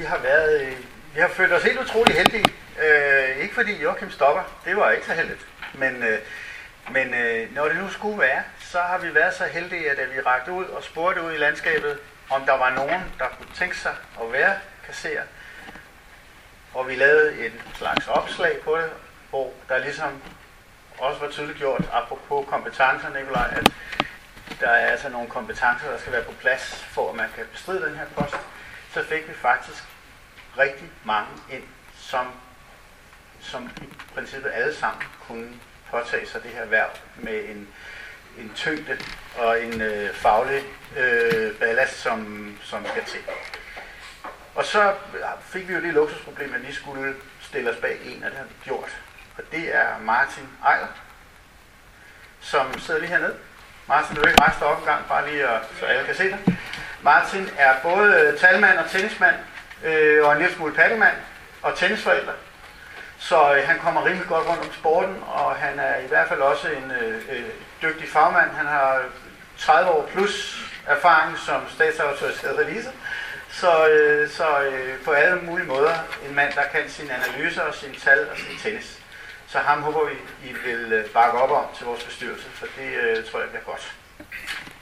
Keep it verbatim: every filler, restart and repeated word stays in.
har været, øh, vi har følt os helt utrolig heldige. Øh, ikke fordi Joachim stopper, det var ikke så heldigt, men, øh, men øh, når det nu skulle være, så har vi været så heldige, at vi rakte ud og spurgte ud i landskabet, om der var nogen, der kunne tænke sig at være kasserer. Og vi lavede en slags opslag på det, hvor der ligesom også var tydeligt gjort, apropos kompetencer, Nikolaj, at der er altså nogle kompetencer, der skal være på plads, for at man kan bestride den her post. Så fik vi faktisk rigtig mange ind, som, som i princippet alle sammen kunne påtage sig det her værv med en, en tyngde og en øh, faglig øh, ballast, som, som skal til. Og så fik vi jo det luksusproblem, at vi skulle stille os bag en, og det har vi gjort. Og det er Martin Eiler, som sidder lige hernede. Martin, du vil ikke rejse dig op en gang, bare lige, så alle kan se dig. Martin er både talmand og tennismand, øh, og en lille smule paddemand og tennisforælder. Så øh, han kommer rimelig godt rundt om sporten, og han er i hvert fald også en øh, dygtig fagmand. Han har tredive år plus erfaring som statsautoriseret revisor. Så, øh, så øh, på alle mulige måder en mand, der kan sine analyser og sine tal og sin tennis. Så ham håber vi, I vil bakke op om til vores bestyrelse, for det øh, tror jeg bliver godt.